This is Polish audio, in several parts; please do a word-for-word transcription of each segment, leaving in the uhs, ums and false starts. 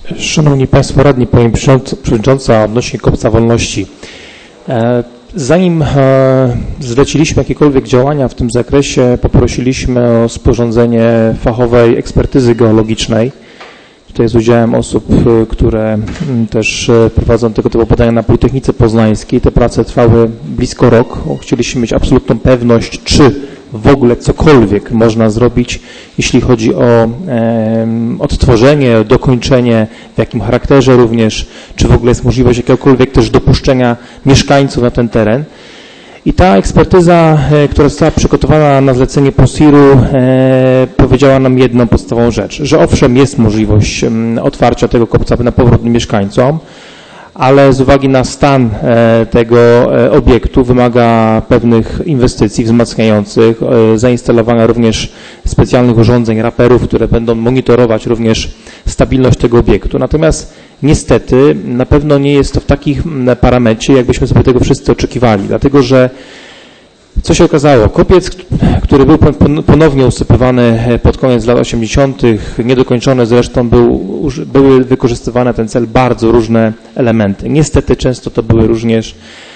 Szanowni Państwo Radni, Pani Przewodnicząca, odnośnie Kopca Wolności. Zanim zleciliśmy jakiekolwiek działania w tym zakresie, poprosiliśmy o sporządzenie fachowej ekspertyzy geologicznej. Tutaj z udziałem osób, które też prowadzą tego typu badania na Politechnice Poznańskiej. Te prace trwały blisko rok. Chcieliśmy mieć absolutną pewność, czy w ogóle cokolwiek można zrobić, jeśli chodzi o e, odtworzenie, dokończenie, w jakim charakterze również, czy w ogóle jest możliwość jakiegokolwiek też dopuszczenia mieszkańców na ten teren. I ta ekspertyza, e, która została przygotowana na zlecenie POSIR-u, e, powiedziała nam jedną podstawową rzecz, że owszem jest możliwość m, otwarcia tego kopca na powrót mieszkańcom, ale z uwagi na stan tego obiektu wymaga pewnych inwestycji wzmacniających, zainstalowania również specjalnych urządzeń, raperów, które będą monitorować również stabilność tego obiektu. Natomiast niestety na pewno nie jest to w takich parametrze, jakbyśmy sobie tego wszyscy oczekiwali, dlatego że co się okazało? Kopiec, który był ponownie usypywany pod koniec lat osiemdziesiątych, niedokończony zresztą, był, były wykorzystywane na ten cel bardzo różne elementy. Niestety często to były również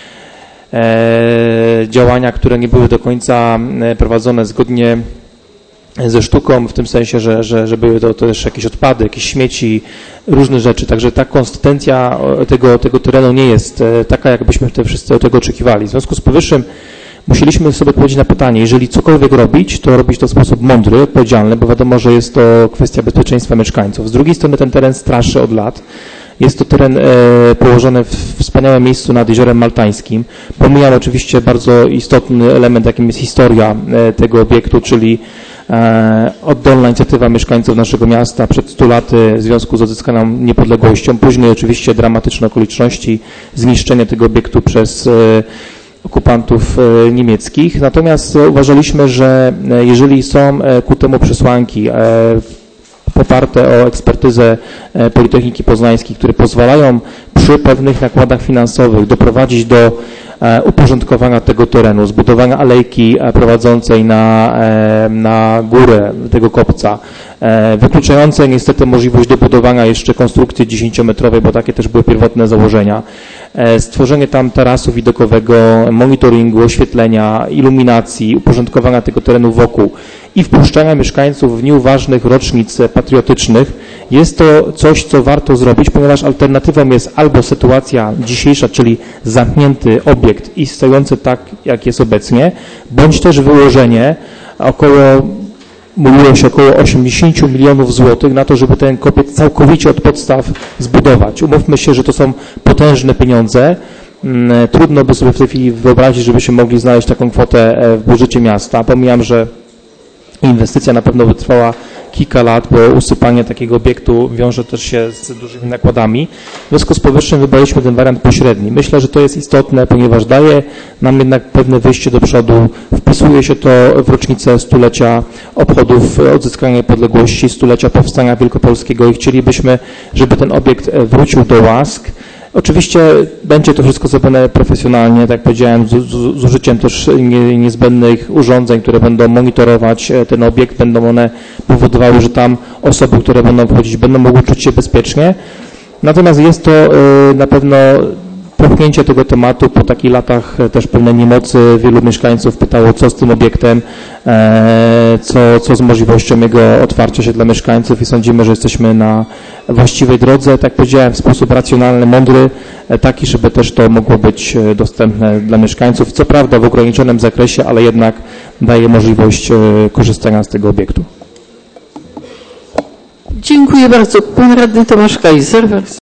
e, działania, które nie były do końca prowadzone zgodnie ze sztuką, w tym sensie, że, że, że były to też jakieś odpady, jakieś śmieci, różne rzeczy. Także ta konsystencja tego, tego terenu nie jest taka, jakbyśmy te wszyscy od tego oczekiwali. W związku z powyższym musieliśmy sobie odpowiedzieć na pytanie, jeżeli cokolwiek robić, to robić to w sposób mądry, odpowiedzialny, bo wiadomo, że jest to kwestia bezpieczeństwa mieszkańców. Z drugiej strony ten teren straszy od lat. Jest to teren e, położony w wspaniałym miejscu nad Jeziorem Maltańskim. Pomijam oczywiście bardzo istotny element, jakim jest historia e, tego obiektu, czyli e, oddolna inicjatywa mieszkańców naszego miasta przed stu laty w związku z odzyskaną niepodległością. Później oczywiście dramatyczne okoliczności, zniszczenie tego obiektu przez e, okupantów niemieckich. Natomiast uważaliśmy, że jeżeli są ku temu przesłanki poparte o ekspertyzę Politechniki Poznańskiej, które pozwalają przy pewnych nakładach finansowych doprowadzić do uporządkowania tego terenu, zbudowania alejki prowadzącej na, na górę tego kopca, wykluczającej niestety możliwość dobudowania jeszcze konstrukcji dziesięciometrowej, bo takie też były pierwotne założenia, stworzenie tam tarasu widokowego, monitoringu, oświetlenia, iluminacji, uporządkowania tego terenu wokół i wpuszczania mieszkańców w dniu ważnych rocznic patriotycznych. Jest to coś, co warto zrobić, ponieważ alternatywą jest albo sytuacja dzisiejsza, czyli zamknięty obiekt i stojący tak, jak jest obecnie, bądź też wyłożenie około mówiło się około osiemdziesiąt milionów złotych na to, żeby ten kopiec całkowicie od podstaw zbudować. Umówmy się, że to są potężne pieniądze. Trudno by sobie w tej chwili wyobrazić, żebyśmy mogli znaleźć taką kwotę w budżecie miasta. Pomijam, że inwestycja na pewno wytrwała kilka lat, bo usypanie takiego obiektu wiąże też się z dużymi nakładami. W związku z powyższym wybraliśmy ten wariant pośredni. Myślę, że to jest istotne, ponieważ daje nam jednak pewne wyjście do przodu. Wpisuje się to w rocznicę stulecia obchodów odzyskania niepodległości, stulecia powstania wielkopolskiego i chcielibyśmy, żeby ten obiekt wrócił do łask. Oczywiście będzie to wszystko zrobione profesjonalnie, tak jak powiedziałem, z, z, z użyciem też nie, niezbędnych urządzeń, które będą monitorować ten obiekt, będą one powodowały, że tam osoby, które będą wchodzić, będą mogły czuć się bezpiecznie. Natomiast jest to y, na pewno popchnięcie tego tematu po takich latach też pewnej niemocy. Wielu mieszkańców pytało, co z tym obiektem, e, co, co z możliwością jego otwarcia się dla mieszkańców i sądzimy, że jesteśmy na właściwej drodze, tak jak powiedziałem, w sposób racjonalny, mądry, taki, żeby też to mogło być dostępne dla mieszkańców. Co prawda w ograniczonym zakresie, ale jednak daje możliwość korzystania z tego obiektu. Dziękuję bardzo. Pan radny Tomasz Kaiser.